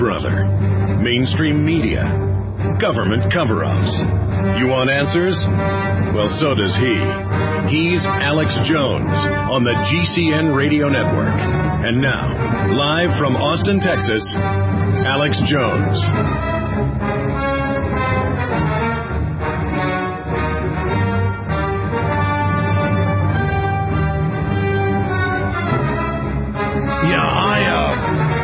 brother. Mainstream media. Government cover-ups. You want answers? Well, so does he. He's Alex Jones on the GCN Radio Network. And now, live from Austin, Texas, Alex Jones. Yeah, I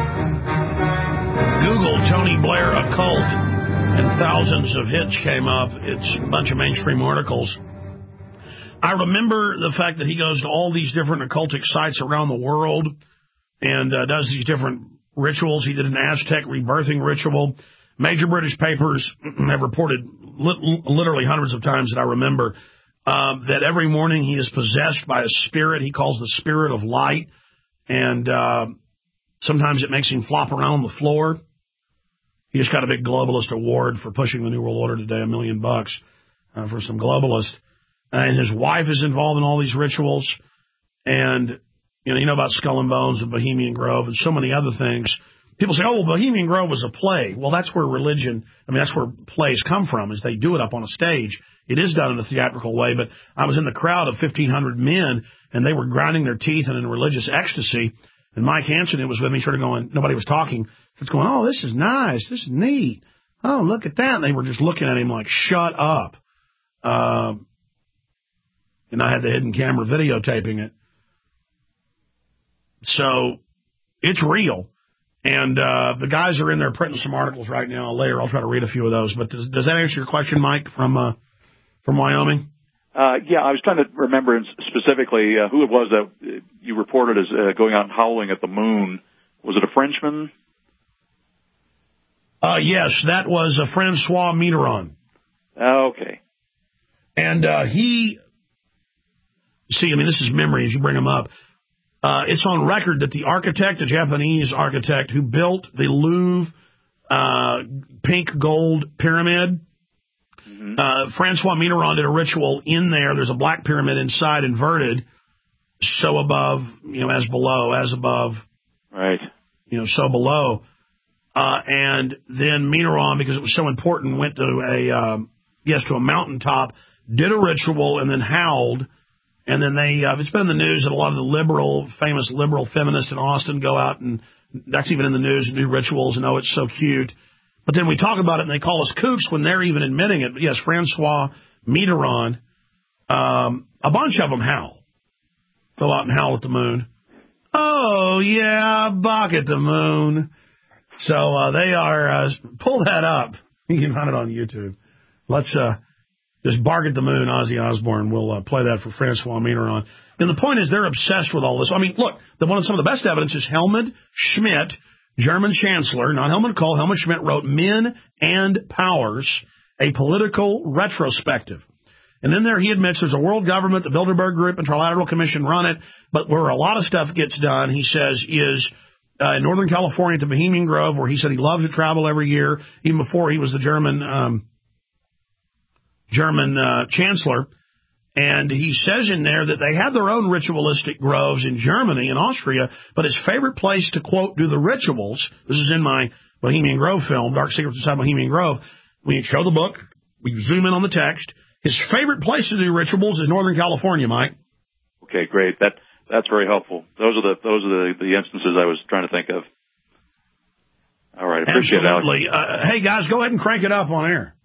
Googled Tony Blair occult, and thousands of hits came up. It's a bunch of mainstream articles. I remember the fact that he goes to all these different occultic sites around the world and does these different rituals. He did an Aztec rebirthing ritual. Major British papers have reported literally hundreds of times that I remember that every morning he is possessed by a spirit he calls the spirit of light. And sometimes it makes him flop around on the floor. He just got a big globalist award for pushing the New World Order today, $1 million for some globalists. And his wife is involved in all these rituals. And, you know about Skull and Bones and Bohemian Grove and so many other things. People say, oh, well, Bohemian Grove was a play. Well, that's where that's where plays come from, is they do it up on a stage. It is done in a theatrical way, but I was in the crowd of 1,500 men, and they were grinding their teeth and in religious ecstasy. And Mike Hansen was with me, sort of going, nobody was talking. Just going, oh, this is nice. This is neat. Oh, look at that. And they were just looking at him like, shut up. And I had the hidden camera videotaping it. So it's real. And the guys are in there printing some articles right now. Later, I'll try to read a few of those. But does that answer your question, Mike, from Wyoming? Yeah, I was trying to remember specifically who it was that you reported as going out and howling at the moon. Was it a Frenchman? Yes, that was Francois Mitterrand. Okay. And this is memory as you bring them up. It's on record that the architect, a Japanese architect who built the Louvre pink gold pyramid, Francois Mitterrand did a ritual in there. There's a black pyramid inside, inverted, so above, as below, as above. Right. So below. And then Mitterrand, because it was so important, went to a mountaintop, did a ritual, and then howled. And then it's been in the news that a lot of the famous liberal feminists in Austin go out, and that's even in the news, and do rituals, and it's so cute. But then we talk about it, and they call us kooks when they're even admitting it. But yes, Francois Mitterrand, a bunch of them howl. Go out and howl at the moon. Oh, yeah, bark at the moon. So they are, pull that up. You can find it on YouTube. Let's just bark at the moon, Ozzy Osbourne. We'll play that for Francois Mitterrand. And the point is they're obsessed with all this. I mean, look, some of the best evidence is Helmut Schmidt, German chancellor, not Helmut Kohl. Helmut Schmidt wrote Men and Powers, a political retrospective. And then he admits there's a world government, the Bilderberg Group and Trilateral Commission run it, but where a lot of stuff gets done, he says, is in Northern California at the Bohemian Grove, where he said he loved to travel every year, even before he was the German chancellor. And he says in there that they have their own ritualistic groves in Germany and Austria, but his favorite place to, quote, do the rituals, this is in my Bohemian Grove film, Dark Secrets Inside Bohemian Grove, we show the book, we zoom in on the text. His favorite place to do rituals is Northern California, Mike. Okay, great. That's very helpful. Those are the instances I was trying to think of. All right, appreciate Absolutely. it, Alex. Hey, guys, go ahead and crank it up on air.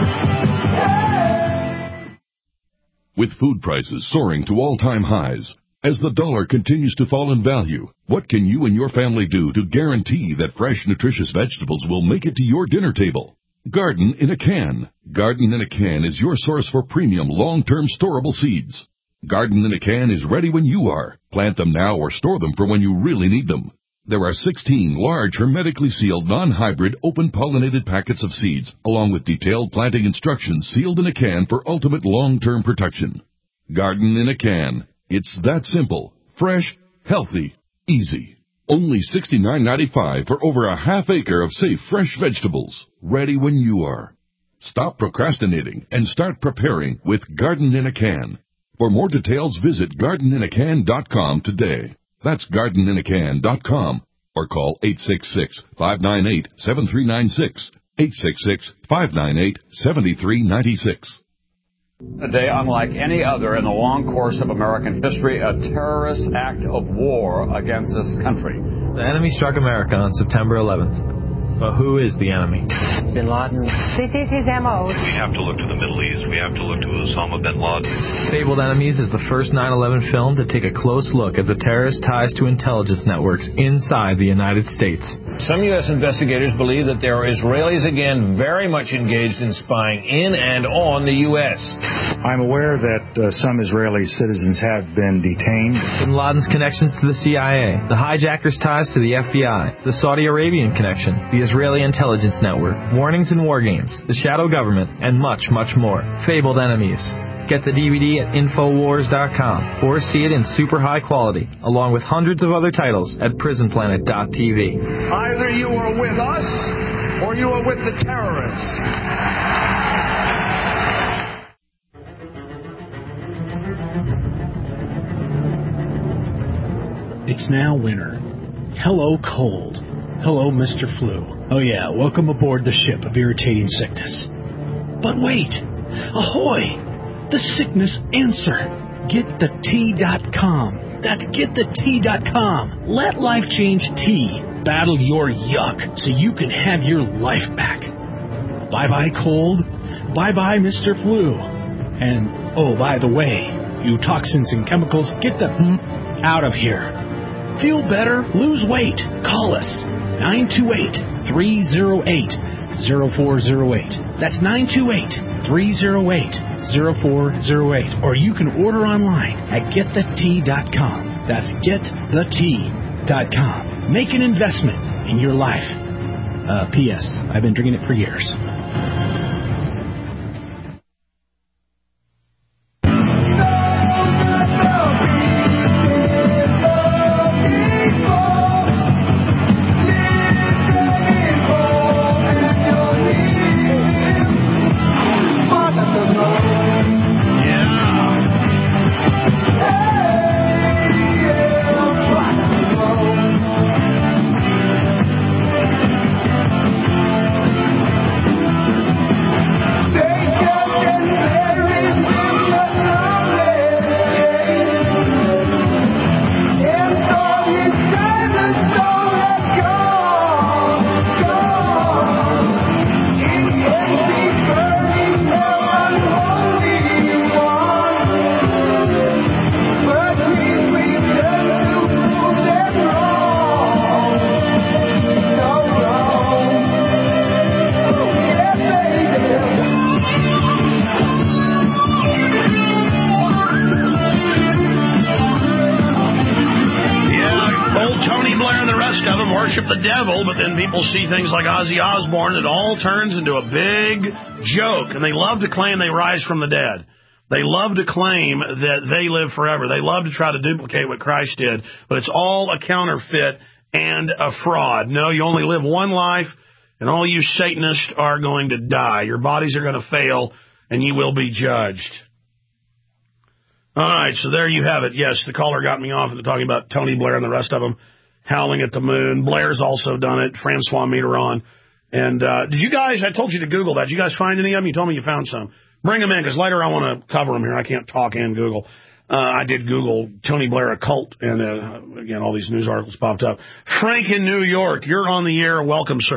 With food prices soaring to all-time highs, As the dollar continues to fall in value, what can you and your family do to guarantee that fresh, nutritious vegetables will make it to your dinner table? Garden in a Can. Garden in a Can is your source for premium, long-term storable seeds. Garden in a Can is ready when you are. Plant them now or store them for when you really need them. There are 16 large, hermetically sealed, non-hybrid, open-pollinated packets of seeds, along with detailed planting instructions sealed in a can for ultimate long-term protection. Garden in a Can. It's that simple, fresh, healthy, easy. Only $69.95 for over a half acre of safe, fresh vegetables, ready when you are. Stop procrastinating and start preparing with Garden in a Can. For more details, visit gardeninacan.com today. That's gardeninacan.com or call 866-598-7396, 866-598-7396. A day unlike any other in the long course of American history, a terrorist act of war against this country. The enemy struck America on September 11th. But who is the enemy? Bin Laden. This is his M.O. We have to look to the Middle East. We have to look to Osama bin Laden. Fabled Enemies is the first 9/11 film to take a close look at the terrorist ties to intelligence networks inside the United States. Some U.S. investigators believe that there are Israelis again very much engaged in spying in and on the U.S. I'm aware that some Israeli citizens have been detained. Bin Laden's connections to the CIA, the hijackers' ties to the FBI, the Saudi Arabian connection, the Israeli intelligence network, warnings and war games, the shadow government, and much, much more. Fabled Enemies. Get the DVD at Infowars.com or see it in super high quality, along with hundreds of other titles at PrisonPlanet.tv. Either you are with us or you are with the terrorists. It's now winter. Hello, cold. Hello, Mr. Flu. Oh yeah, welcome aboard the ship of irritating sickness. But wait! Ahoy! The sickness answer. GetTheT.com. That's GetTheT.com. Let life change tea. Battle your yuck so you can have your life back. Bye-bye cold. Bye-bye Mr. Flu. And, oh, by the way, you toxins and chemicals, get the out of here. Feel better? Lose weight. Call us. 928-308-0408. That's 928-308-0408. Or you can order online at GetTheT.com. That's GetTheT.com. Make an investment in your life. P.S. I've been drinking it for years. See things like Ozzy Osbourne, it all turns into a big joke, and they love to claim they rise from the dead. They love to claim that they live forever. They love to try to duplicate what Christ did, but it's all a counterfeit and a fraud. No, you only live one life, and all you Satanists are going to die. Your bodies are going to fail, and you will be judged. All right, so there you have it. Yes, the caller got me off into talking about Tony Blair and the rest of them howling at the moon. Blair's also done it. Francois Mitterrand. And did you guys, I told you to Google that. Did you guys find any of them? You told me you found some. Bring them in, because later I want to cover them here. I can't talk and Google. I did Google Tony Blair occult, and again, all these news articles popped up. Frank in New York, you're on the air. Welcome, sir.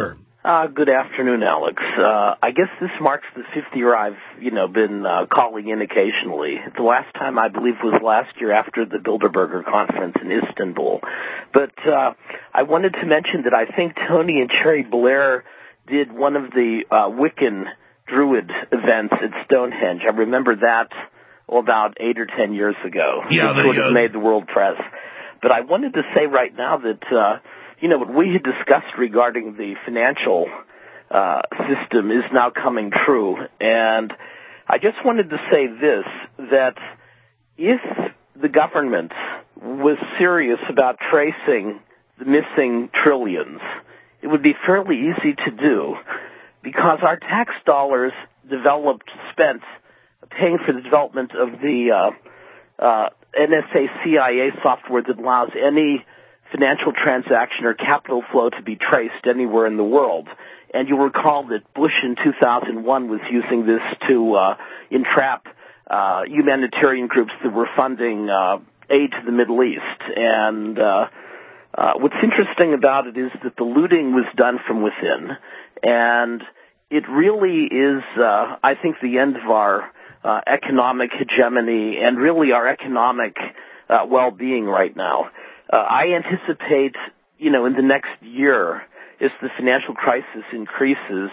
Good afternoon, Alex. I guess this marks the 5th year I've, been calling in occasionally. The last time, I believe, was last year after the Bilderberger conference in Istanbul. But I wanted to mention that I think Tony and Cherry Blair did one of the Wiccan Druid events at Stonehenge. I remember that about 8 or 10 years ago. Yeah, it sort of made the world press. But I wanted to say right now that what we had discussed regarding the financial system is now coming true. And I just wanted to say this, that if the government was serious about tracing the missing trillions, it would be fairly easy to do because our tax dollars spent paying for the development of the NSA CIA software that allows any financial transaction or capital flow to be traced anywhere in the world. And you'll recall that Bush in 2001 was using this to entrap humanitarian groups that were funding aid to the Middle East. And what's interesting about it is that the looting was done from within. And it really is, I think, the end of our economic hegemony and really our economic well-being right now. I anticipate, in the next year, as the financial crisis increases,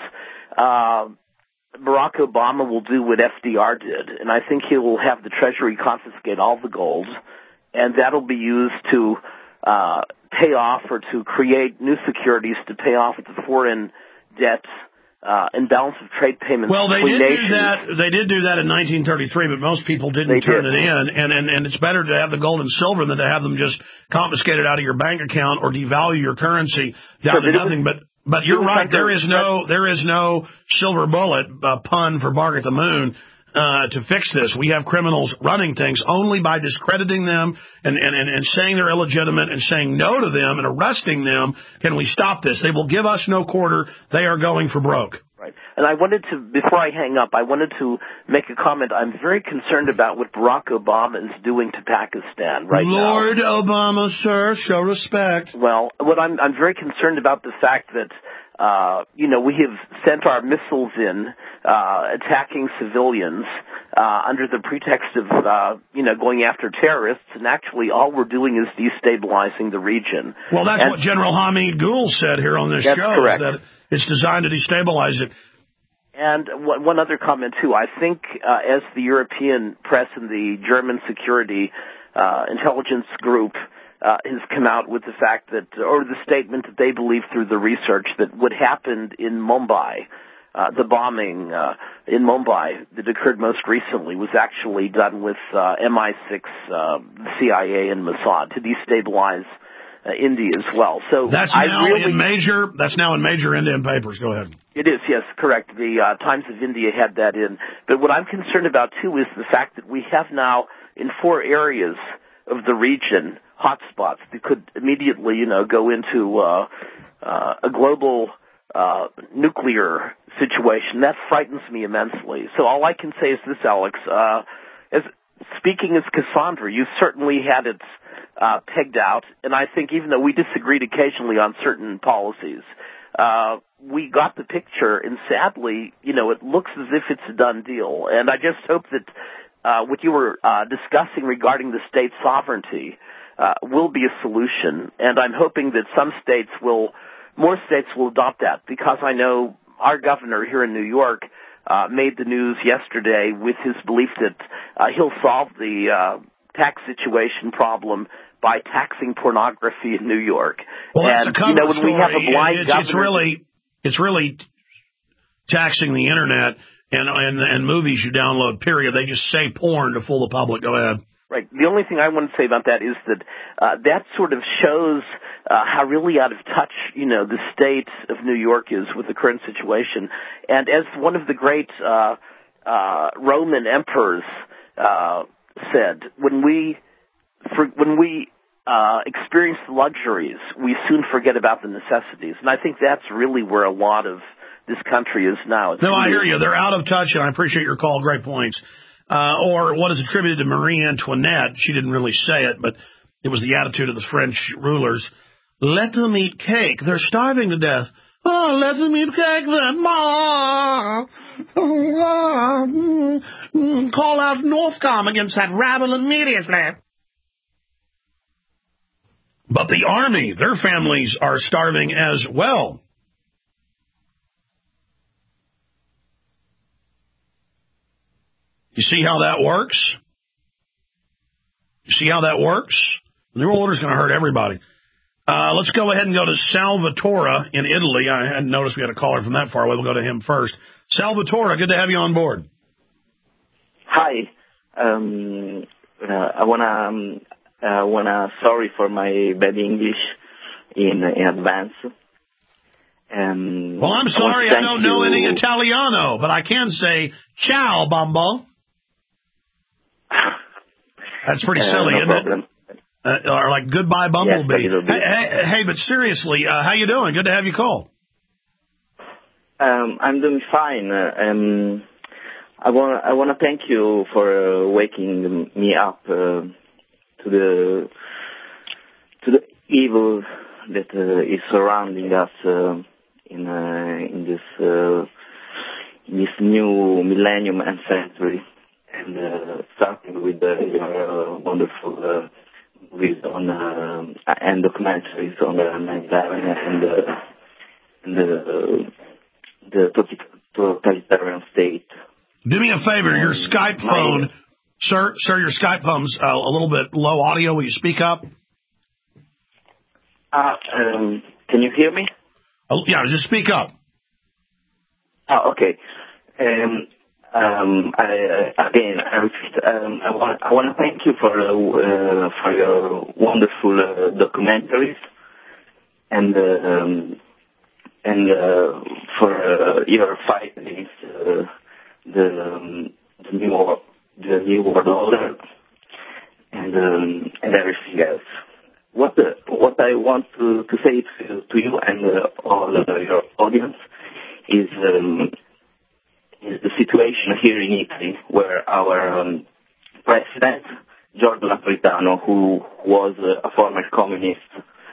Barack Obama will do what FDR did, and I think he will have the Treasury confiscate all the gold, and that'll be used to pay off or to create new securities to pay off the foreign debt and balance of trade payments. Well, they did do that in 1933, but most people didn't turn it in. And it's better to have the gold and silver than to have them just confiscated out of your bank account or devalue your currency down to nothing. But you're right. There is no silver bullet pun for Bark at the Moon to fix this. We have criminals running things only by discrediting them and saying they're illegitimate and saying no to them and arresting them. Can we stop this? They will give us no quarter. They are going for broke. Right. And I wanted to, before I hang up, I wanted to make a comment. I'm very concerned about what Barack Obama is doing to Pakistan right now. Lord Obama, sir, show respect. Well, I'm very concerned about the fact that we have sent our missiles in, attacking civilians, under the pretext of, going after terrorists, and actually all we're doing is destabilizing the region. Well, that's what General Hamid Gul said here on this show. That's correct. That it's designed to destabilize it. And one other comment, too. I think as the European press and the German security intelligence group has come out with the fact that, or the statement that they believe through the research that what happened in Mumbai, the bombing in Mumbai that occurred most recently was actually done with MI6, CIA, and Mossad to destabilize India as well. So that's now in major Indian papers. Go ahead. It is, yes, correct. The Times of India had that in. But what I'm concerned about, too, is the fact that we have now in 4 areas of the region hotspots that could immediately, go into a global nuclear situation. That frightens me immensely. So all I can say is this, Alex. Speaking as Cassandra, you certainly had it pegged out, and I think even though we disagreed occasionally on certain policies, we got the picture, and sadly, it looks as if it's a done deal. And I just hope that what you were discussing regarding the state sovereignty will be a solution, and I'm hoping that more states will adopt that, because I know our governor here in New York made the news yesterday with his belief that he'll solve the tax situation problem by taxing pornography in New York. Well, that's a cover when story. We have a blind governor, it's really taxing the internet and movies you download, period. They just say porn to fool the public. Go ahead. Right. The only thing I want to say about that is that that sort of shows how really out of touch, the state of New York is with the current situation. And as one of the great Roman emperors said, when we experience the luxuries, we soon forget about the necessities. And I think that's really where a lot of this country is now. No, I hear you. They're out of touch, and I appreciate your call. Great points. Or what is attributed to Marie Antoinette, she didn't really say it, but it was the attitude of the French rulers. Let them eat cake. They're starving to death. Oh, let me take the Ma. Call out Northcom against that rabble immediately. But the Army, their families are starving as well. You see how that works? You see how that works? The New World Order is going to hurt everybody. Let's go ahead and go to Salvatore in Italy. I hadn't noticed we had a caller from that far away. We'll go to him first. Salvatore, good to have you on board. Hi. I wanna sorry for my bad English in advance. Well, I'm sorry I don't know any Italiano, but I can say ciao, Bumbo. That's pretty silly, isn't it? Or like goodbye, Bumblebee. Yes, hey, but seriously, how you doing? Good to have you call. I'm doing fine. I want to thank you for waking me up to the evil that is surrounding us in this new millennium and century, and starting with your wonderful movies on and documentaries on 9/11 and the totalitarian state. Do me a favor, your Skype phone, sir, your Skype phone's a little bit low audio. Will you speak up? Can you hear me? Oh, yeah, just speak up. Oh, okay. I want to thank you for your wonderful documentaries and for your fight against the new world order and everything else. What I want to say to you and all your audience is the situation here in Italy, where our president, Giorgio Napolitano, who was a former communist,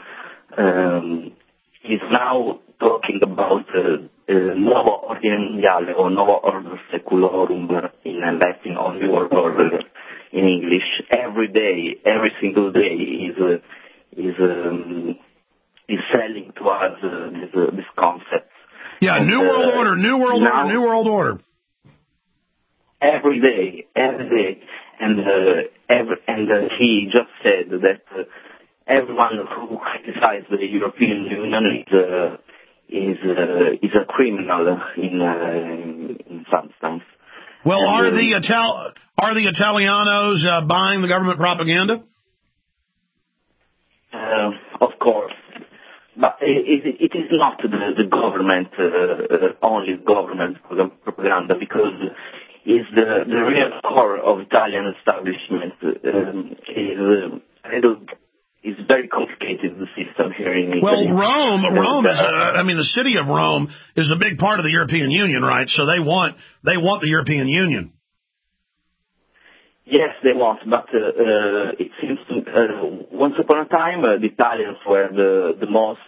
is now talking about Nuovo Ordine Mondiale or Nuovo Order Secularum in Latin, or New World Order in English. Every day, every single day is selling to us this concept. Yeah, New World Order, New World Order, New World Order. Every day, and he just said that everyone who criticizes the European Union is a criminal in some sense. Well, are the Italianos buying the government propaganda? Of course. But it is not the government, only government propaganda, because it's the real core of Italian establishment. Is very complicated, the system here in Italy. Well, Rome is, the city of Rome is a big part of the European Union, right? So they want the European Union. Yes, they want, but it seems once upon a time the Italians were the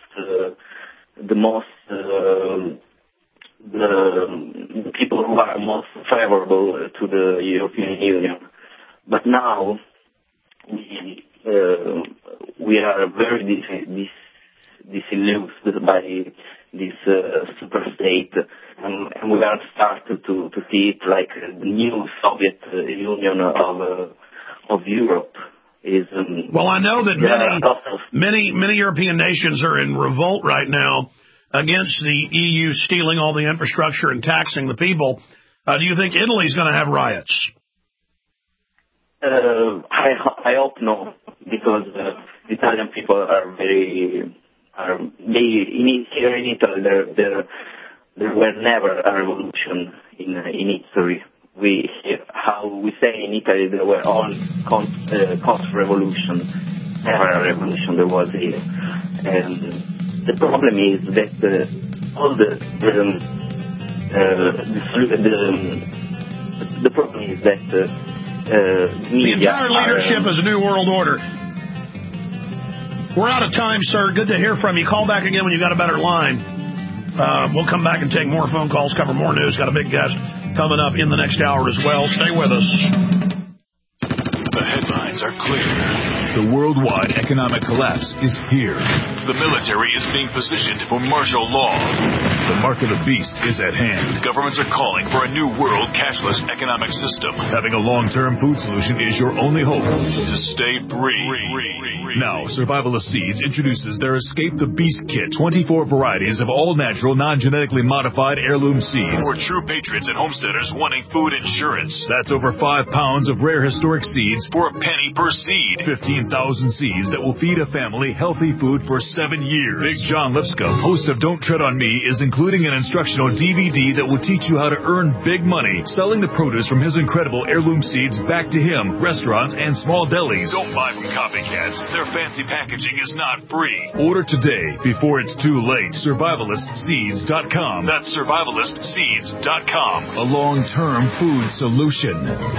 people who are most favorable to the European Union. But now we are very disillusioned by this super state, and we are starting to see it like the new Soviet Union of Europe. Well, I know that many European nations are in revolt right now against the EU stealing all the infrastructure and taxing the people. Do you think Italy's going to have riots? I hope no, because the Italian people are here in Italy. There were never a revolution in history. How we say in Italy, there were all contra-revolution, never a revolution there was here. And the problem is that all the problem is that the entire leadership is a New World Order. We're out of time, sir. Good to hear from you. Call back again when you got a better line. We'll come back and take more phone calls, cover more news. Got a big guest coming up in the next hour as well. Stay with us. The headlines are clear. The worldwide economic collapse is here. The military is being positioned for martial law. The mark of the beast is at hand. Governments are calling for a new world cashless economic system. Having a long-term food solution is your only hope to stay free. Now, Survivalist Seeds introduces their Escape the Beast Kit. 24 varieties of all-natural, non-genetically modified heirloom seeds. For true patriots and homesteaders wanting food insurance. That's over 5 pounds of rare historic seeds for a penny per seed. 15,000 seeds that will feed a family healthy food for 7 years. Big John Lipscomb, host of Don't Tread on Me, is including an instructional DVD that will teach you how to earn big money selling the produce from his incredible heirloom seeds back to him, restaurants, and small delis. Don't buy from copycats. Their fancy packaging is not free. Order today before it's too late. SurvivalistSeeds.com. That's SurvivalistSeeds.com. A long-term food solution.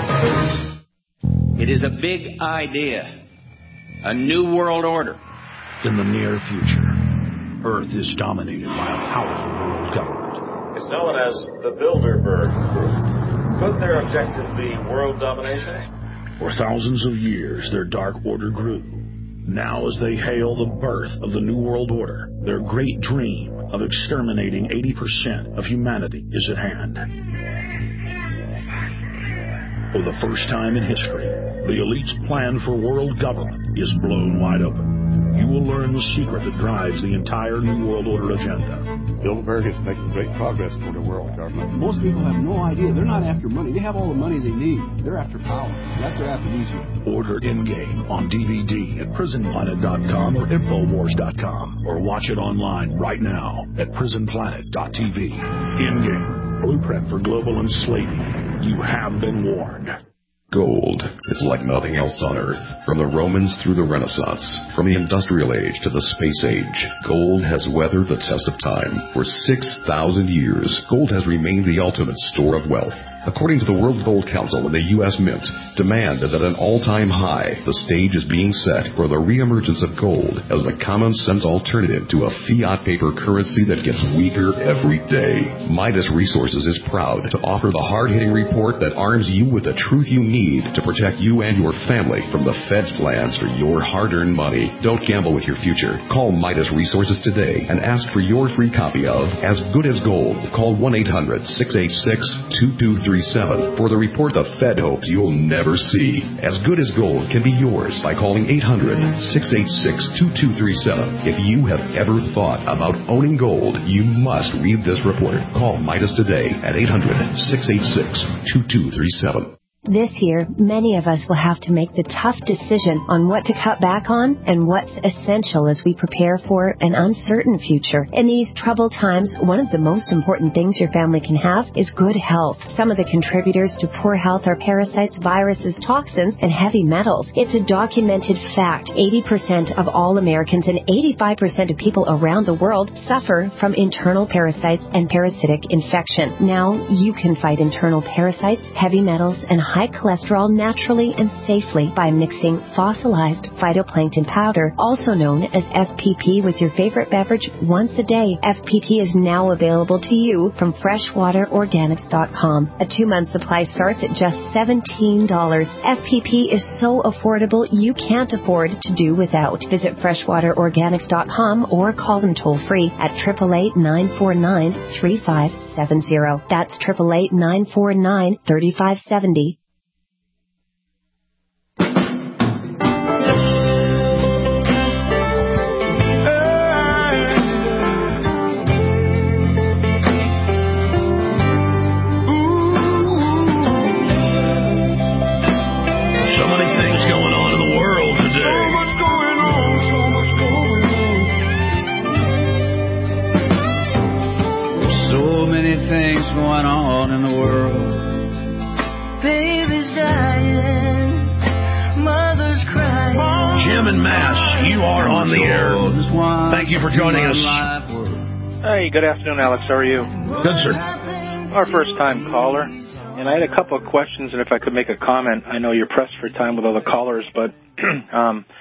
It is a big idea. A new world order. In the near future, Earth is dominated by a powerful world government. It's known as the Bilderberg Group. Could their objective be world domination? For thousands of years, their dark order grew. Now, as they hail the birth of the New World Order, their great dream of exterminating 80% of humanity is at hand. For the first time in history, the elite's plan for world government is blown wide open. You will learn the secret that drives the entire New World Order agenda. Bilderberg is making great progress toward a world government. Most people have no idea. They're not after money. They have all the money they need. They're after power. That's their aphrodisiac. Order Endgame on DVD at PrisonPlanet.com or Infowars.com, or watch it online right now at PrisonPlanet.tv. Endgame, blueprint for global enslaving. You have been warned. Gold is like nothing else on Earth. From the Romans through the Renaissance, from the Industrial Age to the Space Age, gold has weathered the test of time. For 6,000 years, gold has remained the ultimate store of wealth. According to the World Gold Council and the U.S. Mint, demand is at an all-time high. The stage is being set for the reemergence of gold as the common-sense alternative to a fiat paper currency that gets weaker every day. Midas Resources is proud to offer the hard-hitting report that arms you with the truth you need to protect you and your family from the Fed's plans for your hard-earned money. Don't gamble with your future. Call Midas Resources today and ask for your free copy of As Good as Gold. Call 1-800-686-2237 for the report the Fed hopes you'll never see. As Good as Gold can be yours by calling 800-686-2237. If you have ever thought about owning gold, you must read this report. Call Midas today at 800-686-2237. This year, many of us will have to make the tough decision on what to cut back on and what's essential as we prepare for an uncertain future. In these troubled times, one of the most important things your family can have is good health. Some of the contributors to poor health are parasites, viruses, toxins, and heavy metals. It's a documented fact. 80% of all Americans and 85% of people around the world suffer from internal parasites and parasitic infection. Now, you can fight internal parasites, heavy metals, and high cholesterol naturally and safely by mixing fossilized phytoplankton powder, also known as FPP, with your favorite beverage once a day. FPP is now available to you from freshwaterorganics.com. A 2-month supply starts at just $17. FPP is so affordable you can't afford to do without. Visit freshwaterorganics.com or call them toll-free at 888-949-3570. That's 888-949-3570. Things going on in the world. Baby's dying, mother's crying. Jim and Mass, you are on the air. Thank you for joining us. Hey, good afternoon, Alex. How are you? Good, sir. Our first-time caller. And I had a couple of questions, and if I could make a comment. I know you're pressed for time with other callers, but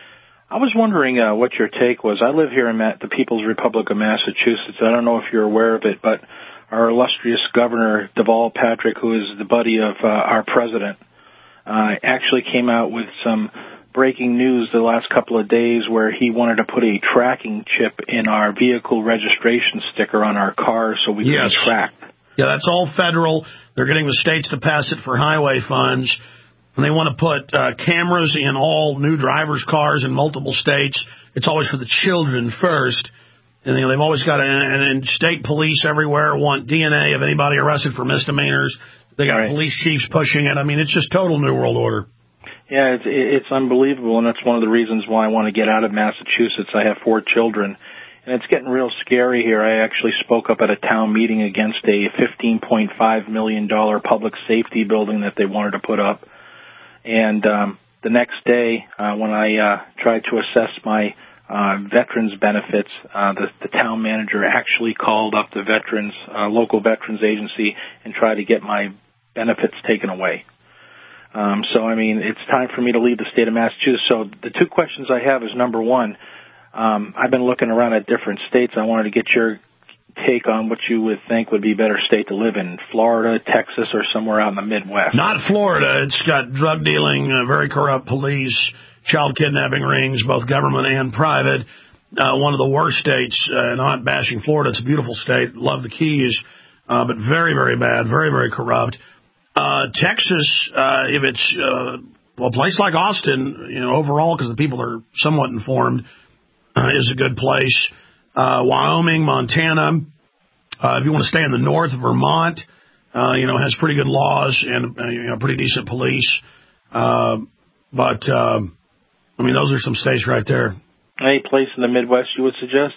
I was wondering what your take was. I live here in the People's Republic of Massachusetts. I don't know if you're aware of it, but our illustrious Governor Deval Patrick, who is the buddy of our president, actually came out with some breaking news the last couple of days where he wanted to put a tracking chip in our vehicle registration sticker on our cars so we can be tracked. Yeah, that's all federal. They're getting the states to pass it for highway funds. And they want to put cameras in all new drivers' cars in multiple states. It's always for the children first. And they've always got and state police everywhere want DNA of anybody arrested for misdemeanors. They got police chiefs pushing it. I mean, it's just total New World Order. Yeah, it's unbelievable, and that's one of the reasons why I want to get out of Massachusetts. I have 4 children, and it's getting real scary here. I actually spoke up at a town meeting against a $15.5 million public safety building that they wanted to put up. And the next day, when I tried to assess my veterans benefits, the town manager actually called up the local veterans agency and tried to get my benefits taken away. So, I mean, it's time for me to leave the state of Massachusetts. So the 2 questions I have is, number one, I've been looking around at different states. I wanted to get your take on what you would think would be a better state to live in, Florida, Texas, or somewhere out in the Midwest. Not Florida. It's got drug dealing, very corrupt police, child kidnapping rings, both government and private. One of the worst states, not bashing Florida. It's a beautiful state. Love the Keys, but very, very bad, very, very corrupt. Texas, if it's a place like Austin, overall, because the people are somewhat informed, is a good place. Wyoming, Montana, if you want to stay in the north, Vermont, has pretty good laws and pretty decent police. But those are some states right there. Any place in the Midwest you would suggest?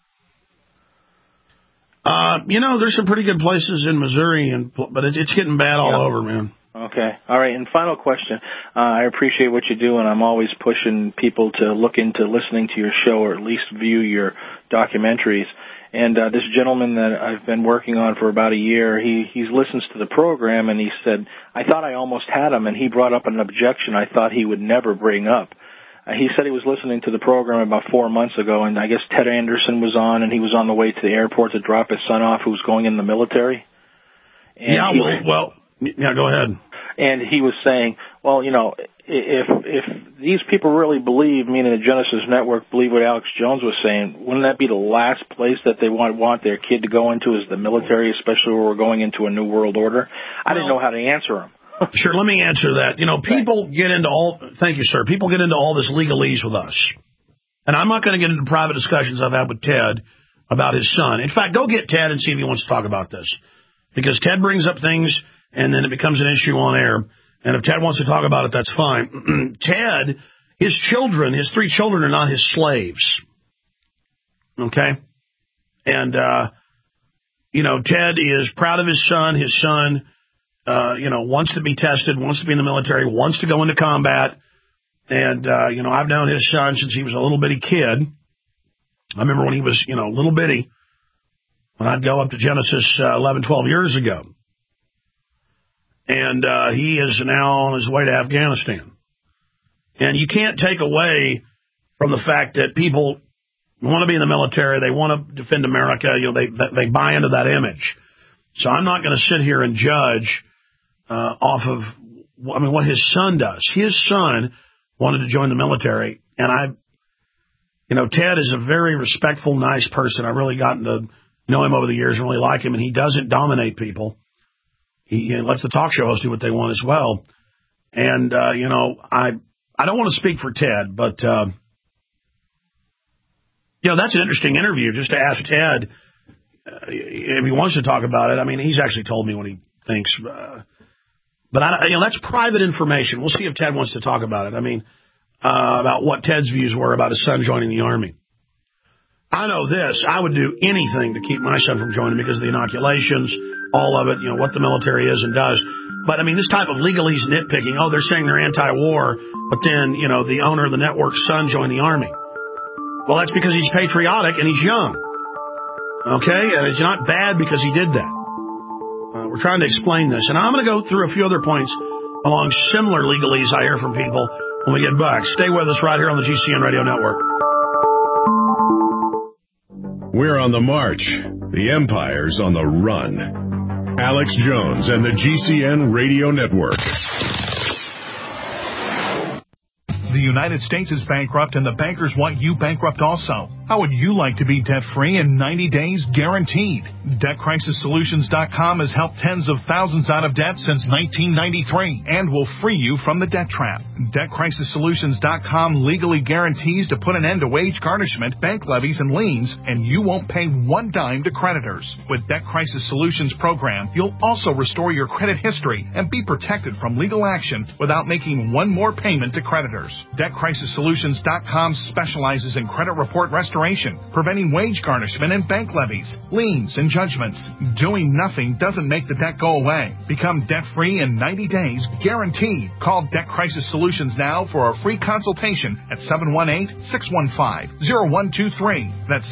There's some pretty good places in Missouri, but it's getting bad all over, man. Okay. All right. And final question. I appreciate what you do, and I'm always pushing people to look into listening to your show or at least view your documentaries. And this gentleman that I've been working on for about a year, he listens to the program, and he said, I thought I almost had him, and he brought up an objection I thought he would never bring up. He said he was listening to the program about 4 months ago, and I guess Ted Anderson was on, and he was on the way to the airport to drop his son off who was going in the military. And go ahead. And he was saying, well, if these people really believe, meaning the Genesis Network, believe what Alex Jones was saying, wouldn't that be the last place that they want their kid to go into is the military, especially where we're going into a new world order? I didn't know how to answer him. Sure, let me answer that. People get into thank you, sir. People get into all this legalese with us. And I'm not going to get into private discussions I've had with Ted about his son. In fact, go get Ted and see if he wants to talk about this. Because Ted brings up things, and then it becomes an issue on air. And if Ted wants to talk about it, that's fine. Ted, his 3 children are not his slaves. Okay? And, Ted is proud of his son. His son, wants to be tested, wants to be in the military, wants to go into combat. And, I've known his son since he was a little bitty kid. I remember when he was, little bitty, when I'd go up to Genesis 11, 12 years ago. And he is now on his way to Afghanistan. And you can't take away from the fact that people want to be in the military, they want to defend America, they buy into that image. So I'm not going to sit here and judge off of what his son does. His son wanted to join the military, and Ted is a very respectful, nice person. I've really gotten to know him over the years and really like him, and he doesn't dominate people. He lets the talk show hosts do what they want as well. And, I don't want to speak for Ted, but, that's an interesting interview just to ask Ted if he wants to talk about it. I mean, he's actually told me what he thinks. But, that's private information. We'll see if Ted wants to talk about it. I mean, about what Ted's views were about his son joining the Army. I know this. I would do anything to keep my son from joining because of the inoculations, all of it, what the military is and does. But, this type of legalese nitpicking, they're saying they're anti-war, but then, the owner of the network's son joined the Army. Well, that's because he's patriotic and he's young. Okay? And it's not bad because he did that. We're trying to explain this. And I'm going to go through a few other points along similar legalese I hear from people when we get back. Stay with us right here on the GCN Radio Network. We're on the march. The empire's on the run. Alex Jones and the GCN Radio Network. The United States is bankrupt, and the bankers want you bankrupt also. How would you like to be debt-free in 90 days guaranteed? DebtCrisisSolutions.com has helped tens of thousands out of debt since 1993 and will free you from the debt trap. DebtCrisisSolutions.com legally guarantees to put an end to wage garnishment, bank levies, and liens, and you won't pay one dime to creditors. With Debt Crisis Solutions program, you'll also restore your credit history and be protected from legal action without making one more payment to creditors. DebtCrisisSolutions.com specializes in credit report restoration, preventing wage garnishment and bank levies, liens, and judgments. Doing nothing doesn't make the debt go away. Become debt-free in 90 days, guaranteed. Call Debt Crisis Solutions now for a free consultation at 718-615-0123. That's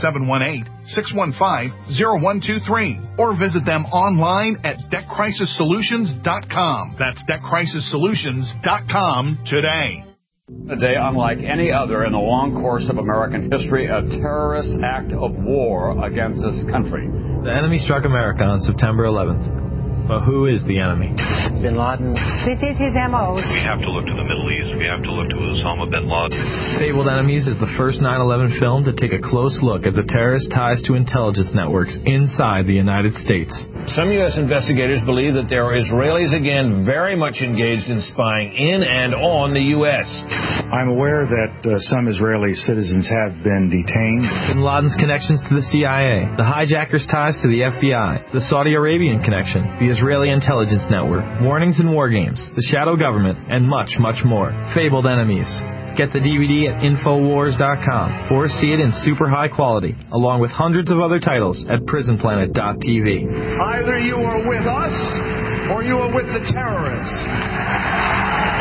718-615-0123. Or visit them online at DebtCrisisSolutions.com. That's DebtCrisisSolutions.com today. A day unlike any other in the long course of American history, a terrorist act of war against this country. The enemy struck America on September 11th. But who is the enemy? Bin Laden. This is his MO. We have to look to the Middle East. We have to look to Osama bin Laden. Fabled Enemies is the first 9/11 film to take a close look at the terrorist ties to intelligence networks inside the United States. Some U.S. investigators believe that there are Israelis again very much engaged in spying in and on the U.S. I'm aware that some Israeli citizens have been detained. Bin Laden's connections to the CIA, the hijackers' ties to the FBI, the Saudi Arabian connection, the Israeli intelligence network, warnings and war games, the shadow government, and much, much more. Fabled Enemies. Get the DVD at Infowars.com or see it in super high quality, along with hundreds of other titles at PrisonPlanet.tv. Either you are with us or you are with the terrorists.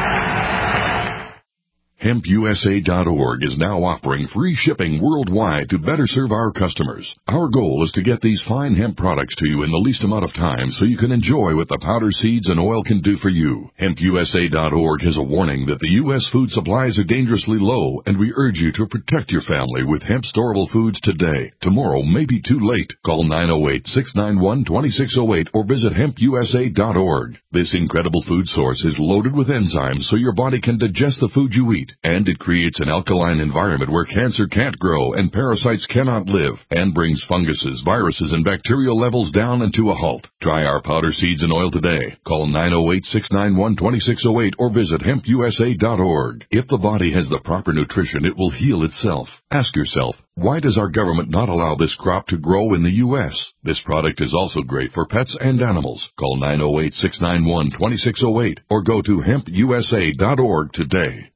HempUSA.org is now offering free shipping worldwide to better serve our customers. Our goal is to get these fine hemp products to you in the least amount of time so you can enjoy what the powder seeds and oil can do for you. HempUSA.org has a warning that the U.S. food supplies are dangerously low, and we urge you to protect your family with hemp storable foods today. Tomorrow may be too late. Call 908-691-2608 or visit HempUSA.org. This incredible food source is loaded with enzymes so your body can digest the food you eat. And it creates an alkaline environment where cancer can't grow and parasites cannot live, and brings funguses, viruses, and bacterial levels down and to a halt. Try our powder seeds and oil today. Call 908-691-2608 or visit HempUSA.org. If the body has the proper nutrition, it will heal itself. Ask yourself, why does our government not allow this crop to grow in the U.S.? This product is also great for pets and animals. Call 908-691-2608 or go to HempUSA.org today.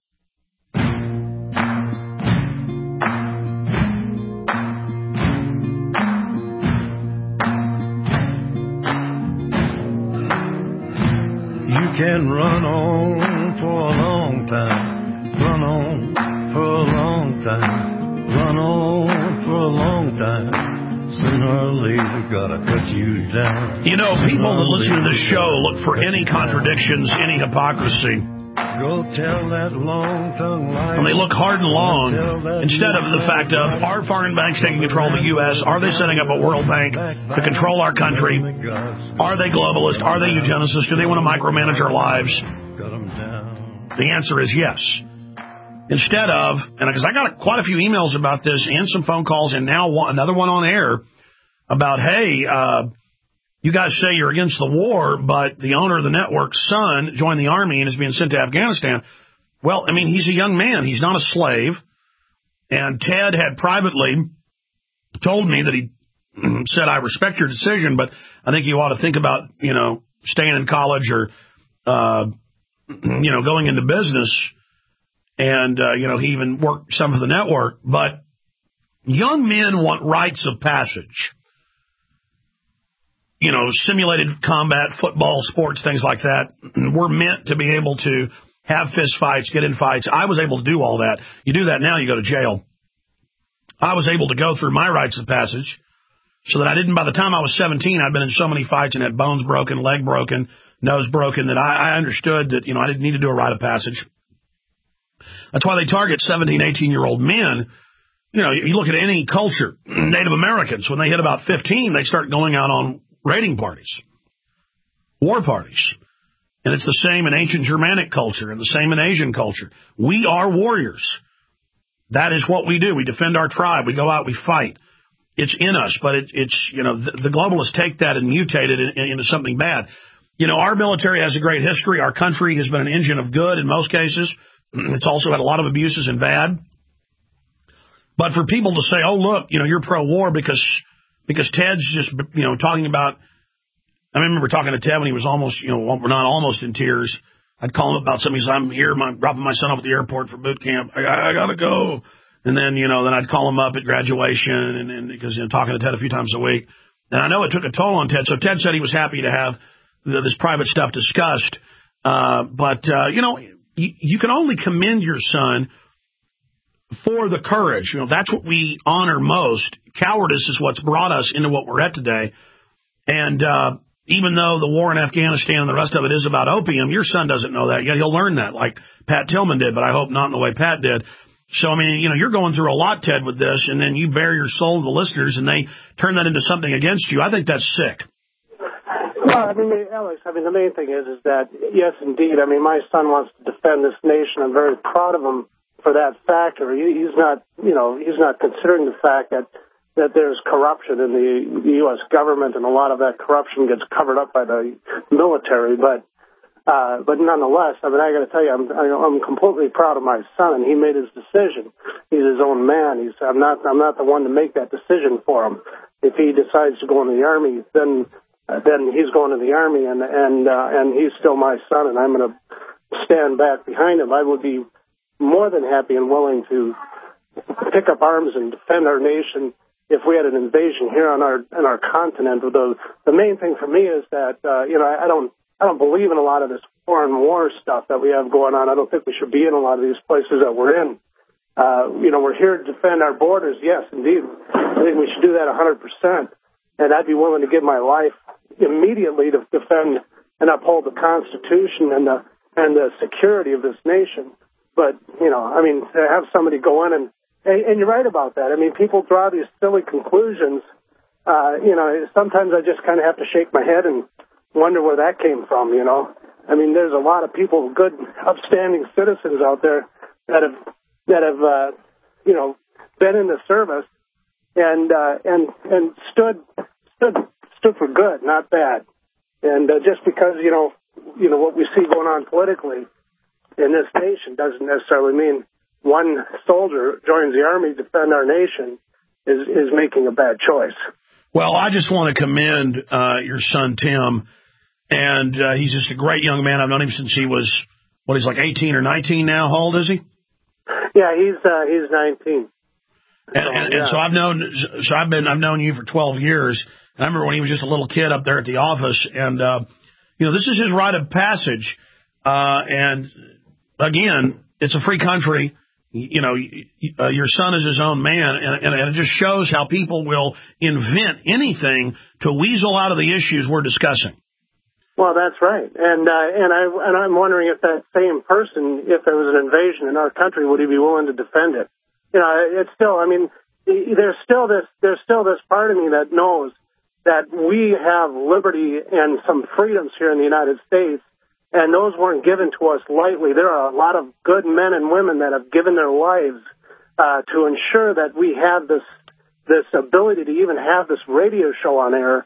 You can run on for a long time, run on for a long time, run on for a long time. Sooner or later, gotta cut you down. You know, people that listen to this show look for any contradictions, any hypocrisy. Go tell that long-tongued liar. And they look hard and long instead of the fact of, are foreign banks taking control of the U.S.? Are they setting up a World Bank to control our country? Are they globalist? Are they eugenicists? Do they want to micromanage our lives? The answer is yes. Instead of, and because I got quite a few emails about this and some phone calls and now another one on air about, hey, you guys say you're against the war, but the owner of the network's son joined the Army and is being sent to Afghanistan. Well, I mean, he's a young man. He's not a slave. And Ted had privately told me that he said, I respect your decision, but I think you ought to think about, staying in college or, going into business. And, he even worked some for the network. But young men want rites of passage. Simulated combat, football, sports, things like that. We're meant to be able to have fist fights, get in fights. I was able to do all that. You do that now, you go to jail. I was able to go through my rites of passage so that I didn't, by the time I was 17, I'd been in so many fights and had bones broken, leg broken, nose broken, that I understood that, I didn't need to do a rite of passage. That's why they target 17, 18-year-old men. You know, you look at any culture, Native Americans, when they hit about 15, they start going out on raiding parties, war parties. And it's the same in ancient Germanic culture and the same in Asian culture. We are warriors. That is what we do. We defend our tribe. We go out, we fight. It's in us, but it's you know, the globalists take that and mutate it into something bad. You know, our military has a great history. Our country has been an engine of good in most cases. It's also had a lot of abuses and bad. But for people to say, oh, look, you know, you're pro-war because Ted's just, you know, talking about, I remember talking to Ted when he was almost, you know, not almost in tears. I'd call him about something. He said, I'm here, I'm dropping my son off at the airport for boot camp. I got to go. And then, you know, then I'd call him up at graduation and because, you know, talking to Ted a few times a week. And I know it took a toll on Ted. So Ted said he was happy to have this private stuff discussed. But you know, you can only commend your son for the courage. You know, that's what we honor most. Cowardice is what's brought us into what we're at today. And even though the war in Afghanistan and the rest of it is about opium, your son doesn't know that yet. He'll learn that like Pat Tillman did, but I hope not in the way Pat did. So, I mean, you know, you're going through a lot, Ted, with this, and then you bare your soul to the listeners, and they turn that into something against you. I think that's sick. Well, I mean, Alex, I mean, the main thing is that, yes, indeed, I mean, my son wants to defend this nation. I'm very proud of him for that factor. He's not, you know, he's not considering the fact that there's corruption in the U.S. government, and a lot of that corruption gets covered up by the military, but nonetheless, I mean, I got to tell you, I'm completely proud of my son, and he made his decision. He's his own man. I'm not the one to make that decision for him. If he decides to go in the Army, then he's going to the Army, and he's still my son, and I'm going to stand back behind him. I would be more than happy and willing to pick up arms and defend our nation if we had an invasion here on our continent. The main thing for me is that you know, I don't believe in a lot of this foreign war stuff that we have going on. I don't think we should be in a lot of these places that we're in. You know, we're here to defend our borders. Yes, indeed. I think we should do that 100%. And I'd be willing to give my life immediately to defend and uphold the Constitution and the security of this nation. But, you know, I mean, to have somebody go in and you're right about that. I mean, people draw these silly conclusions. You know, sometimes I just kind of have to shake my head and wonder where that came from, you know. I mean, there's a lot of people, good, upstanding citizens out there that have you know, been in the service and stood for good, not bad. And just because, you know, what we see going on politically in this nation doesn't necessarily mean one soldier joins the Army to defend our nation is making a bad choice. Well, I just want to commend your son, Tim. And he's just a great young man. I've known him since he was, he's like 18 or 19 now. How old is he? Yeah, he's 19. And so I've known you for 12 years. And I remember when he was just a little kid up there at the office. And, you know, this is his rite of passage. And again, it's a free country. You know, your son is his own man. And it just shows how people will invent anything to weasel out of the issues we're discussing. Well, that's right, and I'm wondering if that same person, if there was an invasion in our country, would he be willing to defend it? You know, it's still, I mean, there's still this part of me that knows that we have liberty and some freedoms here in the United States, and those weren't given to us lightly. There are a lot of good men and women that have given their lives to ensure that we have this ability to even have this radio show on air.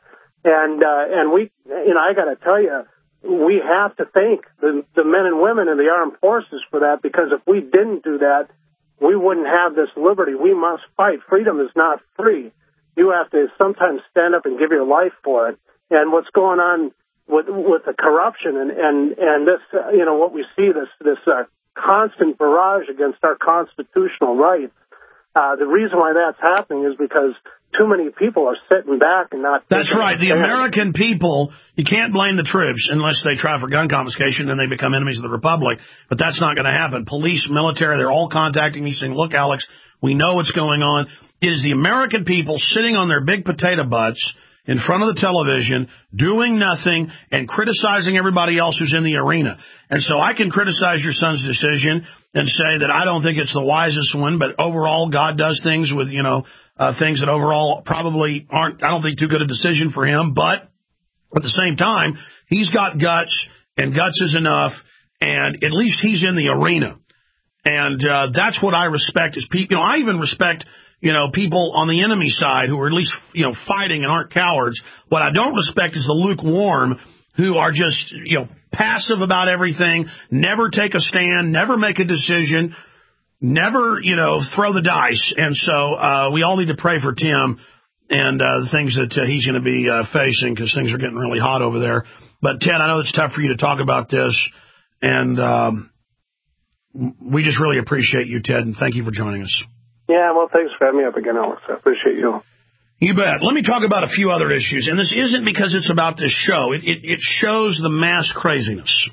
And we, you know, I got to tell you, we have to thank the men and women in the armed forces for that, because if we didn't do that, we wouldn't have this liberty. We must fight. Freedom is not free. You have to sometimes stand up and give your life for it. And what's going on with the corruption and this, you know, what we see, this constant barrage against our constitutional rights. The reason why that's happening is because too many people are sitting back and not... That's right. The American people, you can't blame the troops unless they try for gun confiscation and they become enemies of the Republic. But that's not going to happen. Police, military, they're all contacting me saying, look, Alex, we know what's going on. It is the American people sitting on their big potato butts in front of the television, doing nothing, and criticizing everybody else who's in the arena. And so I can criticize your son's decision and say that I don't think it's the wisest one, but overall God does things with, things that overall probably aren't, I don't think, too good a decision for him. But at the same time, he's got guts, and guts is enough, and at least he's in the arena. And that's what I respect is people. I even respect, people on the enemy side who are at least, fighting and aren't cowards. What I don't respect is the lukewarm who are just, passive about everything, never take a stand, never make a decision, never, throw the dice. And so we all need to pray for Tim and the things that he's going to be facing, because things are getting really hot over there. But, Ted, I know it's tough for you to talk about this, and we just really appreciate you, Ted, and thank you for joining us. Yeah, well, thanks for having me up again, Alex. I appreciate you. You bet. Let me talk about a few other issues, and this isn't because it's about this show. It shows the mass craziness.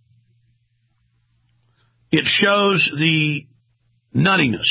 It shows the nuttiness.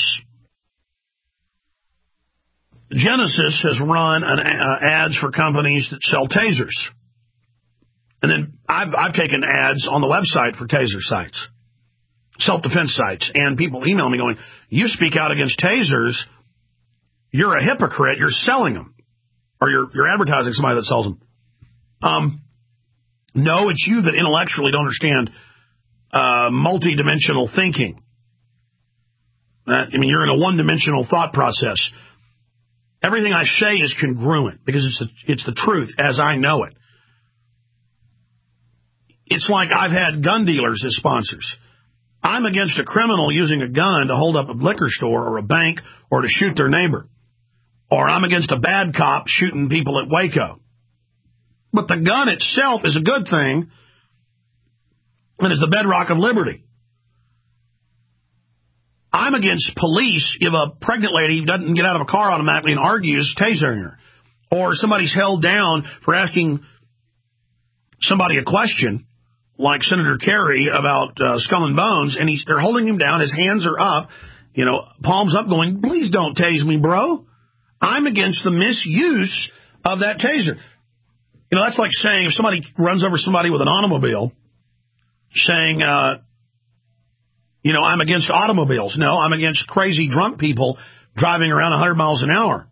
Genesis has run ads for companies that sell tasers. And then I've taken ads on the website for taser sites, self-defense sites, and people email me going, you speak out against tasers, you're a hypocrite, you're selling them, or you're advertising somebody that sells them. No, it's you that intellectually don't understand multi-dimensional thinking. You're in a one-dimensional thought process. Everything I say is congruent because it's the truth as I know it. It's like I've had gun dealers as sponsors. I'm against a criminal using a gun to hold up a liquor store or a bank or to shoot their neighbor. Or I'm against a bad cop shooting people at Waco. But the gun itself is a good thing and is the bedrock of liberty. I'm against police if a pregnant lady doesn't get out of a car automatically and argues, tasering her. Or somebody's held down for asking somebody a question, like Senator Kerry about Skull and Bones, and they're holding him down, his hands are up, palms up, going, please don't tase me, bro. I'm against the misuse of that taser. That's like saying if somebody runs over somebody with an automobile, saying, I'm against automobiles. No, I'm against crazy drunk people driving around 100 miles an hour.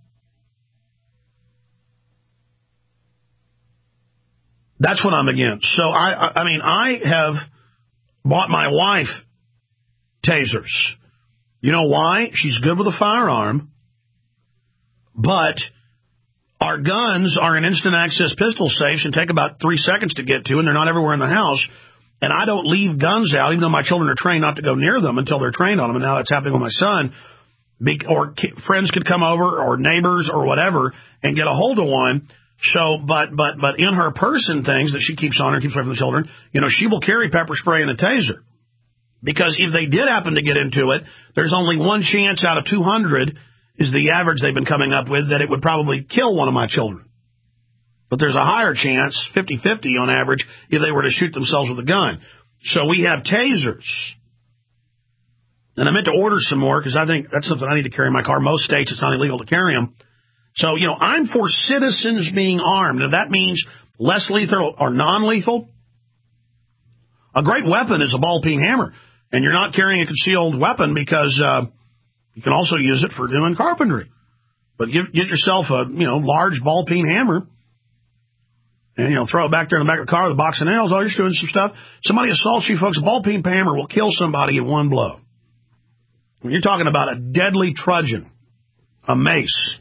That's what I'm against. So, I have bought my wife tasers. You know why? She's good with a firearm, but our guns are in instant access pistol safes and take about 3 seconds to get to, and they're not everywhere in the house. And I don't leave guns out, even though my children are trained not to go near them until they're trained on them. And now it's happening with my son. Or friends could come over, or neighbors, or whatever, and get a hold of one. So, but in her purse and things that she keeps on her, keeps away from the children, she will carry pepper spray and a taser. Because if they did happen to get into it, there's only one chance out of 200 is the average they've been coming up with that it would probably kill one of my children. But there's a higher chance, 50-50 on average, if they were to shoot themselves with a gun. So we have tasers. And I meant to order some more because I think that's something I need to carry in my car. Most states, it's not illegal to carry them. So, I'm for citizens being armed. Now, that means less lethal or non-lethal. A great weapon is a ball-peen hammer. And you're not carrying a concealed weapon because you can also use it for doing carpentry. But get yourself a, large ball-peen hammer and, throw it back there in the back of the car with a box of nails. Oh, you're doing some stuff. Somebody assaults you, folks. A ball-peen hammer will kill somebody in one blow. When you're talking about a deadly trudgeon, a mace.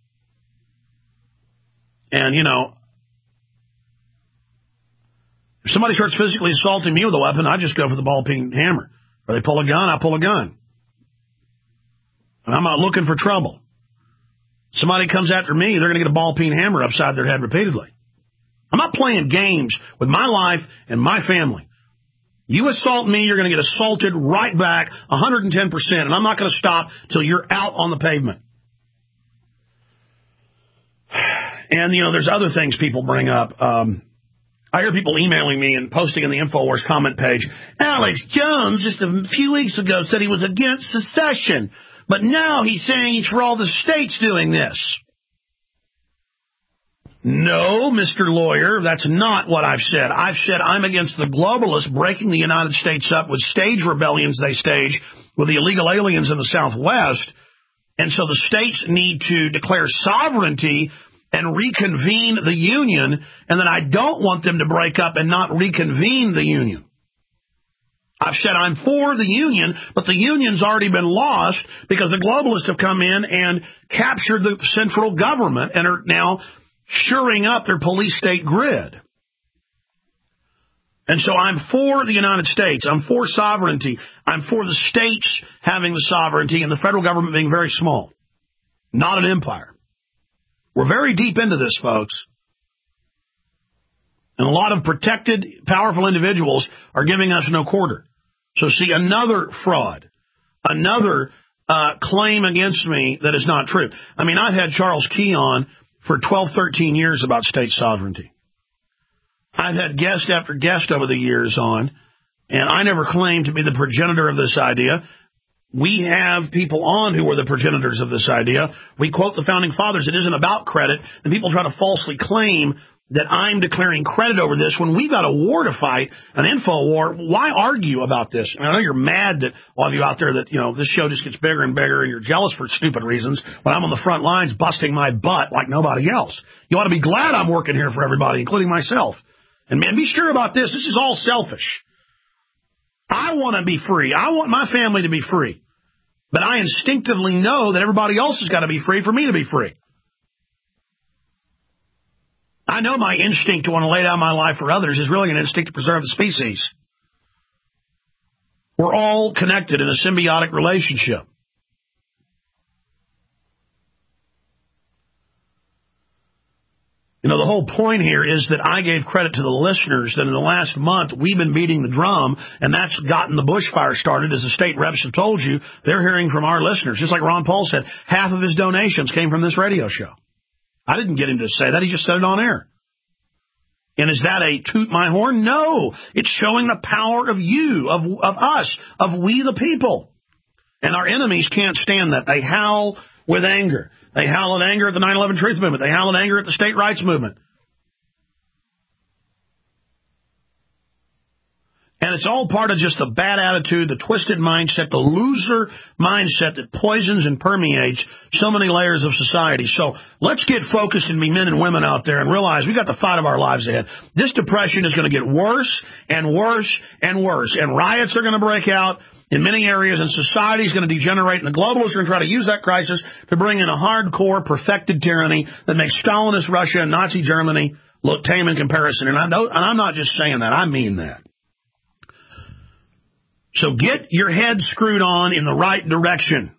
And, if somebody starts physically assaulting me with a weapon, I just go for the ball-peen hammer. Or they pull a gun, I pull a gun. And I'm not looking for trouble. Somebody comes after me, they're going to get a ball-peen hammer upside their head repeatedly. I'm not playing games with my life and my family. You assault me, you're going to get assaulted right back 110%, and I'm not going to stop till you're out on the pavement. And, there's other things people bring up. I hear people emailing me and posting in the InfoWars comment page, Alex Jones just a few weeks ago said he was against secession, but now he's saying he's for all the states doing this. No, Mr. Lawyer, that's not what I've said. I've said I'm against the globalists breaking the United States up with stage rebellions they stage with the illegal aliens in the Southwest. And so the states need to declare sovereignty and reconvene the Union, and that I don't want them to break up and not reconvene the Union. I've said I'm for the Union, but the Union's already been lost because the globalists have come in and captured the central government and are now shoring up their police state grid. And so I'm for the United States. I'm for sovereignty. I'm for the states having the sovereignty and the federal government being very small, not an empire. We're very deep into this, folks. And a lot of protected, powerful individuals are giving us no quarter. So see, another fraud, another claim against me that is not true. I mean, I've had Charles Key on for 12, 13 years about state sovereignty. I've had guest after guest over the years on, and I never claimed to be the progenitor of this idea. We have people on who are the progenitors of this idea. We quote the Founding Fathers. It isn't about credit. And people try to falsely claim that I'm declaring credit over this when we've got a war to fight, an info war. Why argue about this? I know you're mad that all of you out there that, this show just gets bigger and bigger and you're jealous for stupid reasons when I'm on the front lines busting my butt like nobody else. You ought to be glad I'm working here for everybody, including myself. And man, be sure about this. This is all selfish. I want to be free. I want my family to be free. But I instinctively know that everybody else has got to be free for me to be free. I know my instinct to want to lay down my life for others is really an instinct to preserve the species. We're all connected in a symbiotic relationship. The whole point here is that I gave credit to the listeners that in the last month we've been beating the drum, and that's gotten the bushfire started. As the state reps have told you, they're hearing from our listeners. Just like Ron Paul said, half of his donations came from this radio show. I didn't get him to say that. He just said it on air. And is that a toot my horn? No. It's showing the power of you, of us, of we the people. And our enemies can't stand that. They howl with anger. They howl in anger at the 9/11 Truth Movement. They howl in anger at the state rights movement. And it's all part of just the bad attitude, the twisted mindset, the loser mindset that poisons and permeates so many layers of society. So let's get focused and be men and women out there and realize we've got the fight of our lives ahead. This depression is going to get worse and worse and worse. And riots are going to break out in many areas, and society is going to degenerate, and the globalists are going to try to use that crisis to bring in a hardcore, perfected tyranny that makes Stalinist Russia and Nazi Germany look tame in comparison. And I'm not just saying that. I mean that. So get your head screwed on in the right direction.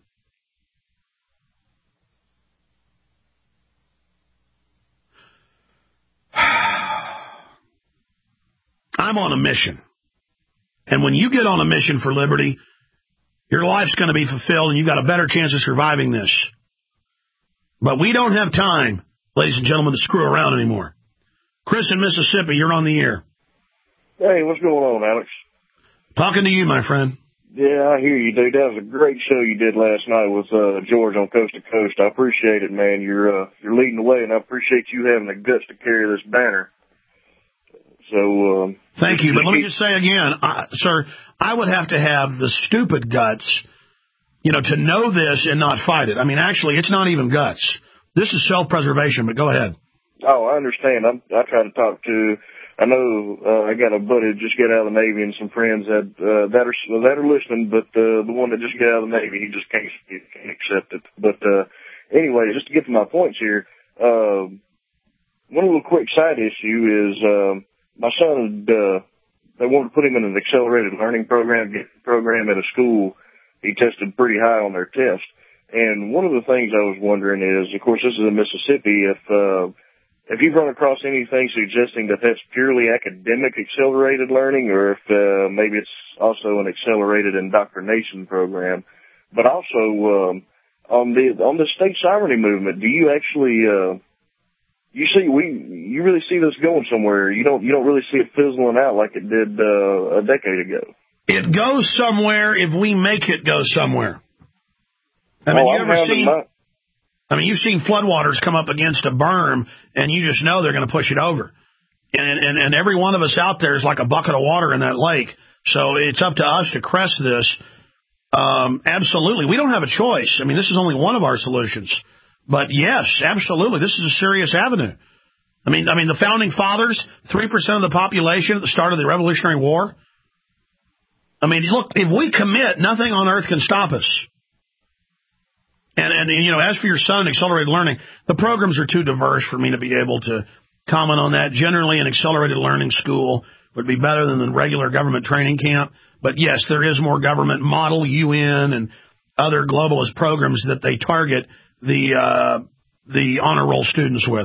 I'm on a mission. And when you get on a mission for liberty, your life's going to be fulfilled and you've got a better chance of surviving this. But we don't have time, ladies and gentlemen, to screw around anymore. Chris in Mississippi, you're on the air. Hey, what's going on, Alex? Talking to you, my friend. Yeah, I hear you, dude. That was a great show you did last night with George on Coast to Coast. I appreciate it, man. You're leading the way, and I appreciate you having the guts to carry this banner. So thank you. But let me just say again, sir, I would have to have the stupid guts, to know this and not fight it. I mean, actually, it's not even guts. This is self-preservation, but go ahead. Oh, I understand. I try to talk to, I know I got a buddy that just got out of the Navy and some friends that are listening, but the one that just got out of the Navy, he just can't accept it. But anyway, just to get to my points here, one little quick side issue is my son, they wanted to put him in an accelerated learning program at a school. He tested pretty high on their test. And one of the things I was wondering is, of course, this is in Mississippi, if you've run across anything suggesting that that's purely academic accelerated learning, or if maybe it's also an accelerated indoctrination program. But also on the state sovereignty movement, do you actually you really see this going somewhere? You don't really see it fizzling out like it did a decade ago. It goes somewhere if we make it go somewhere. I mean, I mean, you've seen floodwaters come up against a berm, and you just know they're going to push it over. And every one of us out there is like a bucket of water in that lake. So it's up to us to crest this. Absolutely. We don't have a choice. I mean, this is only one of our solutions. But yes, absolutely, this is a serious avenue. I mean, the founding fathers, 3% of the population at the start of the Revolutionary War. I mean, look, if we commit, nothing on earth can stop us. And as for your son, accelerated learning, the programs are too diverse for me to be able to comment on that. Generally, an accelerated learning school would be better than the regular government training camp. But yes, there is more government, Model UN and other globalist programs that they target the honor roll students with.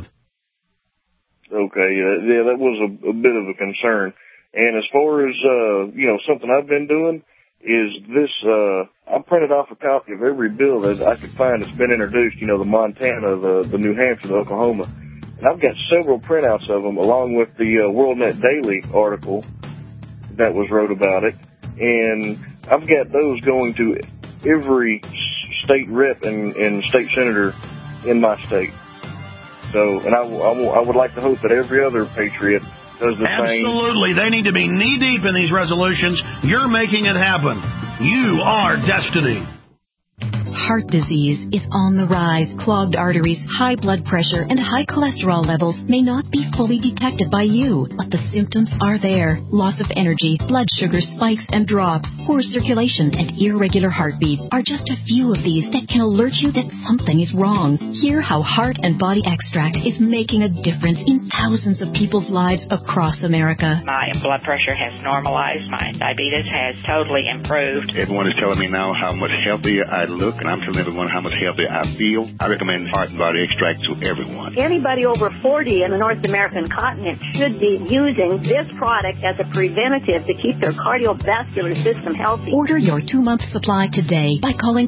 Okay, yeah, that was a bit of a concern. And as far as, something I've been doing is this, I printed off a copy of every bill that I could find that's been introduced, the Montana, the New Hampshire, the Oklahoma. And I've got several printouts of them along with the WorldNet Daily article that was wrote about it. And I've got those going to every state rep and state senator in my state. So, and I would like to hope that every other patriot does the same. Absolutely. They need to be knee-deep in these resolutions. You're making it happen. You are destiny. Heart disease is on the rise. Clogged arteries, high blood pressure, and high cholesterol levels may not be fully detected by you, but the symptoms are there. Loss of energy, blood sugar spikes and drops, poor circulation, and irregular heartbeat are just a few of these that can alert you that something is wrong. Hear how Heart and Body Extract is making a difference in thousands of people's lives across America. My blood pressure has normalized. My diabetes has totally improved. Everyone is telling me now how much healthier I look, and I'm telling everyone how much healthier I feel. I recommend Heart and Body Extract to everyone. Anybody over 40 in the North American continent should be using this product as a preventative to keep their cardiovascular system healthy. Order your 2-month supply today by calling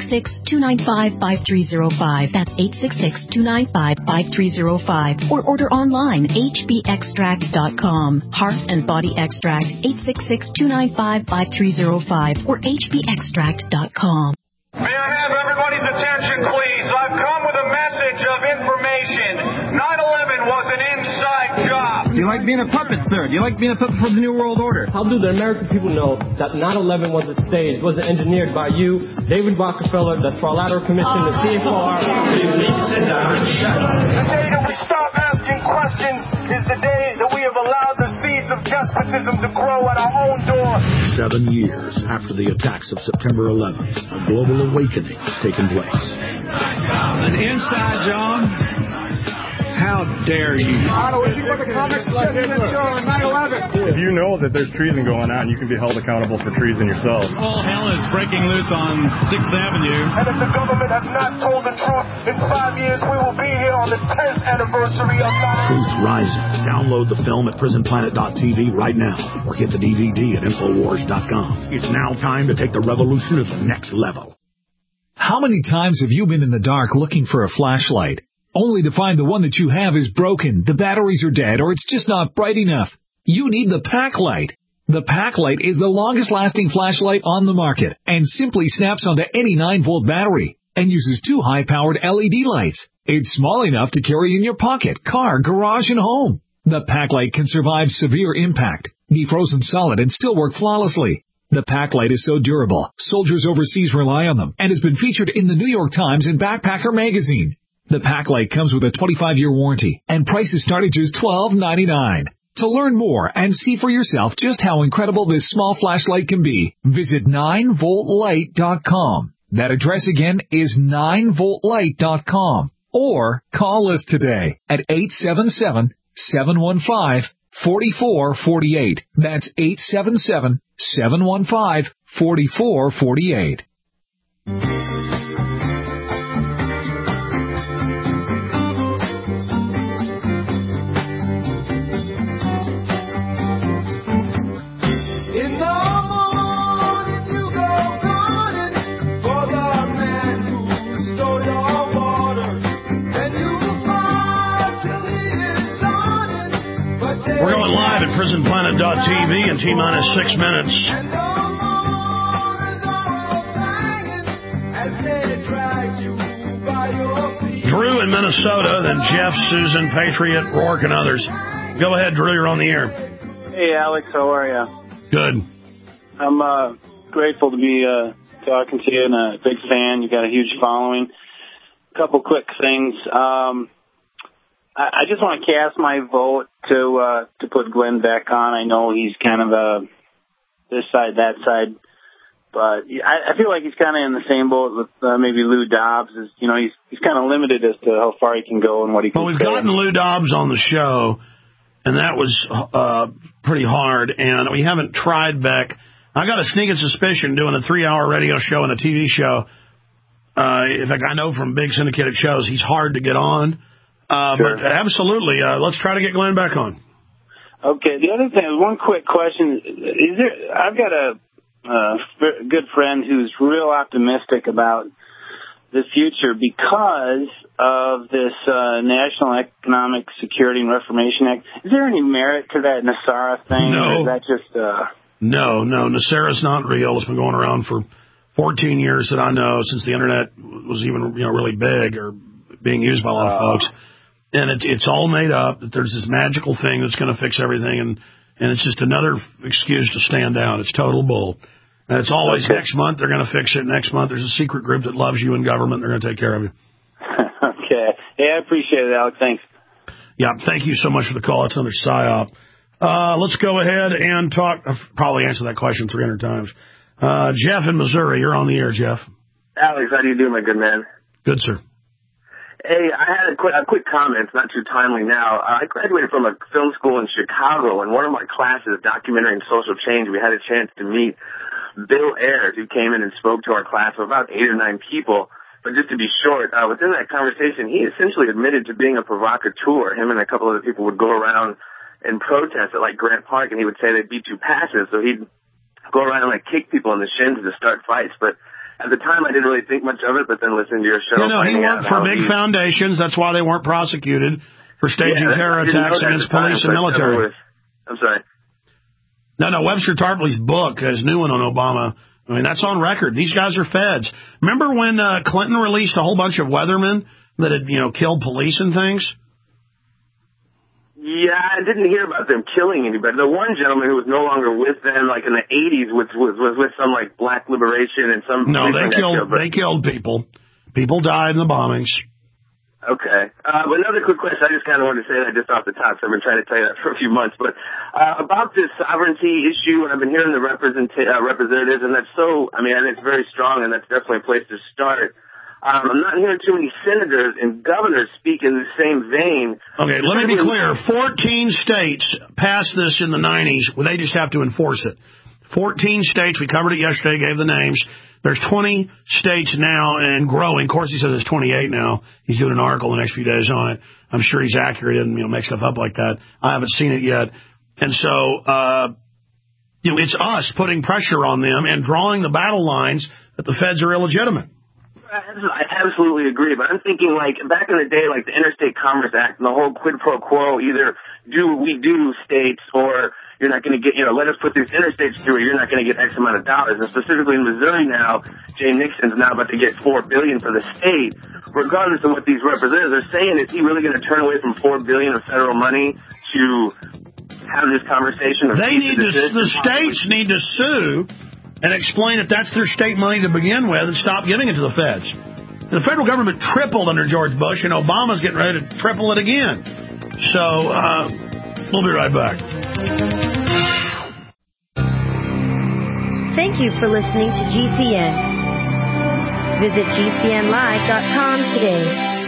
866-295-5305. That's 866-295-5305. Or order online, hbextract.com. Heart and Body Extract, 866-295-5305 or hbextract.com. May I have everybody's attention, please? I've come with a message of information. 9/11 was an inside job. Do you like being a puppet, sir? Do you like being a puppet for the New World Order? How do the American people know that 9/11 was a stage, wasn't engineered by you, David Rockefeller, the Trilateral Commission, the CFR? Please sit down and shut up. The day that we stop asking questions is the day that we have allowed the seeds of despotism to grow at our own door. 7 years after the attacks of September 11th, a global awakening has taken place. An inside job? How dare you? If you know that there's treason going on, you can be held accountable for treason yourself. All hell is breaking loose on 6th Avenue. And if the government has not told the truth, in 5 years we will be here on the 10th anniversary of 9/11. Truth Rising. Download the film at prisonplanet.tv right now or get the DVD at Infowars.com. It's now time to take the revolution to the next level. How many times have you been in the dark looking for a flashlight, only to find the one that you have is broken, the batteries are dead, or it's just not bright enough? You need the Packlight. The Packlight is the longest-lasting flashlight on the market and simply snaps onto any 9-volt battery and uses 2 high-powered LED lights. It's small enough to carry in your pocket, car, garage, and home. The Packlight can survive severe impact, be frozen solid, and still work flawlessly. The Packlight is so durable, soldiers overseas rely on them, and has been featured in the New York Times and Backpacker magazine. The Packlight comes with a 25-year warranty, and prices start at just $12.99. To learn more and see for yourself just how incredible this small flashlight can be, visit 9voltlight.com. That address again is 9voltlight.com. Or call us today at 877-715-4448. That's 877-715-4448. We're going live at prisonplanet.tv in T-minus 6 minutes. As they drag you by your feet. Minnesota, then Jeff, Susan, Patriot, Rourke, and others. Go ahead, Drew, you're on the air. Hey, Alex, how are you? Good. I'm grateful to be talking to you and a big fan. You got a huge following. A couple quick things. I just want to cast my vote to put Glenn back on. I know he's kind of this side, that side, but I feel like he's kind of in the same boat with maybe Lou Dobbs. He's kind of limited as to how far he can go and what he can say. Well, we've gotten Lou Dobbs on the show, and that was pretty hard, and we haven't tried Beck. I got a sneaking suspicion doing a 3-hour radio show and a TV show. In fact, I know from big syndicated shows he's hard to get on. Sure. But absolutely, let's try to get Glenn back on. Okay. The other thing, one quick question: I've got a good friend who's real optimistic about the future because of this National Economic Security and Reformation Act. Is there any merit to that NESARA thing? No. Or is that just No. NESARA's not real. It's been going around for 14 years that I know, since the internet was even really big or being used by a lot of folks. And it's all made up, that there's this magical thing that's going to fix everything, and it's just another excuse to stand down. It's total bull. And it's always next month they're going to fix it. Next month there's a secret group that loves you in government. They're going to take care of you. Okay. Hey, I appreciate it, Alex. Thanks. Yeah, thank you so much for the call. It's another PSYOP. Let's go ahead and talk. I've probably answered that question 300 times. Jeff in Missouri, you're on the air, Jeff. Alex, how do you do, my good man? Good, sir. Hey, I had a quick comment, not too timely now. I graduated from a film school in Chicago, and one of my classes, documentary and social change, we had a chance to meet Bill Ayers, who came in and spoke to our class of about 8 or 9 people. But just to be short, within that conversation, he essentially admitted to being a provocateur. Him and a couple other people would go around and protest at Grant Park, and he would say they'd be too passive, so he'd go around and kick people in the shins to start fights. But at the time, I didn't really think much of it, but then listening to your show... he worked for big foundations. That's why they weren't prosecuted for staging terror attacks against police and military. I'm sorry. No, Webster Tarpley's book, his new one on Obama, I mean, that's on record. These guys are feds. Remember when Clinton released a whole bunch of weathermen that had, killed police and things? Yeah, I didn't hear about them killing anybody. The one gentleman who was no longer with them, in the 80s, was with some black liberation and some. No, they killed people. People died in the bombings. Okay. But another quick question. I just kind of wanted to say that just off the top. So I've been trying to tell you that for a few months. But about this sovereignty issue, and I've been hearing the representatives, and that's so. I mean, it's very strong, and that's definitely a place to start. I'm not hearing too many senators and governors speak in the same vein. Okay, let me be clear. 14 states passed this in the 90s. Well, they just have to enforce it. 14 states. We covered it yesterday, gave the names. There's 20 states now and growing. Of course, he says it's 28 now. He's doing an article the next few days on it. I'm sure he's accurate and make stuff up like that. I haven't seen it yet. And so, it's us putting pressure on them and drawing the battle lines that the feds are illegitimate. I absolutely agree, but I'm thinking back in the day, the Interstate Commerce Act and the whole quid pro quo, either do what we do states or you're not going to get, let us put these interstates through or you're not going to get X amount of dollars. And specifically in Missouri now, Jay Nixon's now about to get $4 billion for the state. Regardless of what these representatives are saying, is he really going to turn away from $4 billion of federal money to have this conversation? The states need to sue and explain that that's their state money to begin with and stop giving it to the feds. The federal government tripled under George Bush, and Obama's getting ready to triple it again. So, we'll be right back. Thank you for listening to GCN. Visit GCNlive.com today.